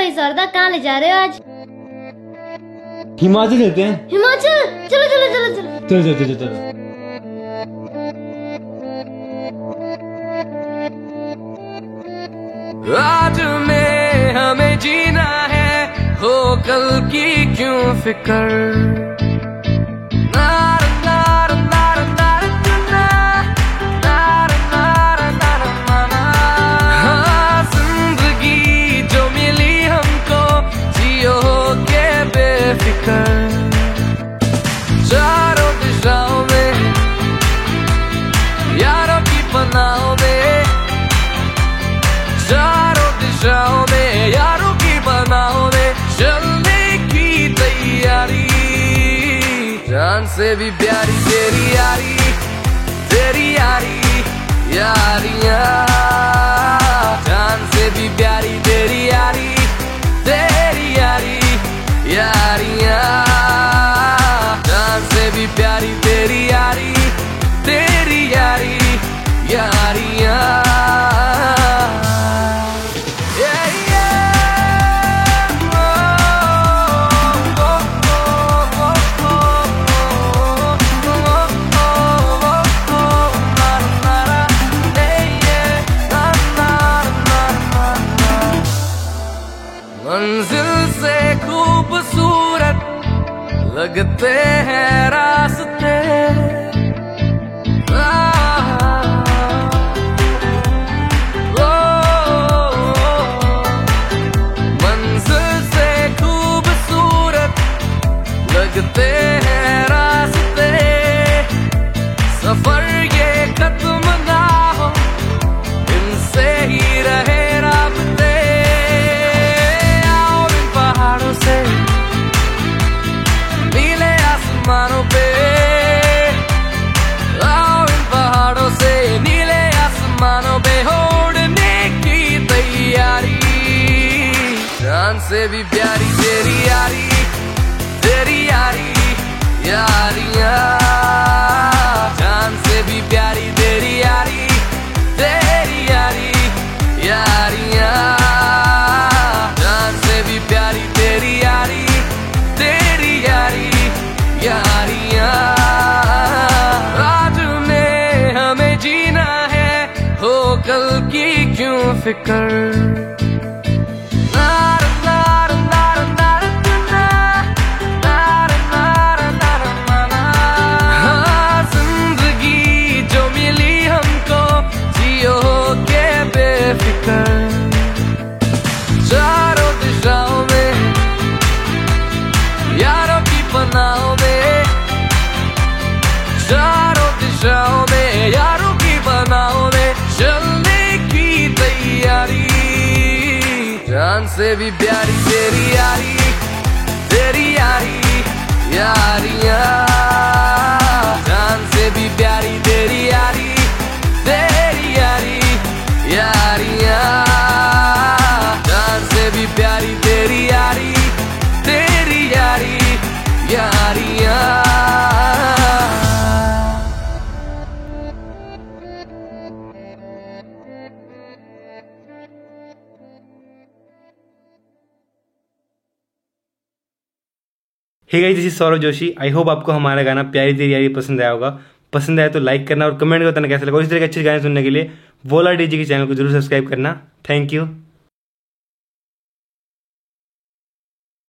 भाई शारदा, कहाँ ले जा रहे हो आज? हिमाचल चलते हैं। हिमाचल? चलो चलो चलो चलो चलो चलो चलो चलो। आज में हमें जीना है, हो कल की क्यों फिक्र। चारों दिशाओं में यारों की पनाहों में, चारों दिशाओं में यारों की पनाहों में चलने की तैयारी। जान से भी प्यारी तेरी यारी, तेरी यारी यारियां। जान से भी प्यारी तेरी यारी, तेरी यारी यारियां। जान से भी प्यारी तेरी यारी, तेरी यारी यारियां। मंजिल से खूबसूरत लगते हैं रास्ते, मंजिल से खूबसूरत लगते हैं रास्ते। सफर ये खत्म ना हो, इनसे ही रहे राबते। आओ इन पहाड़ों से नीले आसमानों पे, आओ इन पहाड़ों से नीले आसमानों पे उड़ने की तैयारी। जान से भी प्यारी तेरी यारी, तेरी यारी यारियां। जान से भी प्यारी तेरी यारी, तेरी यारी यारियां। जान से भी प्यारी तेरी यारी, तेरी यारी यारियां। आज में हमें जीना है, हो कल की क्यों फिक्र। जिंदगी जो मिली हमको जियो के बेफिक्र। चारों दिशाओं में यारों की पनाहों में, चारों दिशाओं में यारों की पनाहों में चलने की तैयारी। जान से भी प्यारी तेरी यारी, तेरी यारी यारियां। जान से भी प्यारी तेरी यारी, तेरी यारी यारियां। जान से भी प्यारी तेरी यारी, तेरी यारी यारियां। Hey guys, this is Saurabh Joshi. I hope आपको हमारा गाना प्यारी तेरी यारी पसंद आया होगा। पसंद आया तो लाइक करना और कमेंट करना कैसा लगा। और इस तरह के अच्छे गाने सुनने के लिए वोला डीजे के चैनल को जरूर सब्सक्राइब करना। Thank you.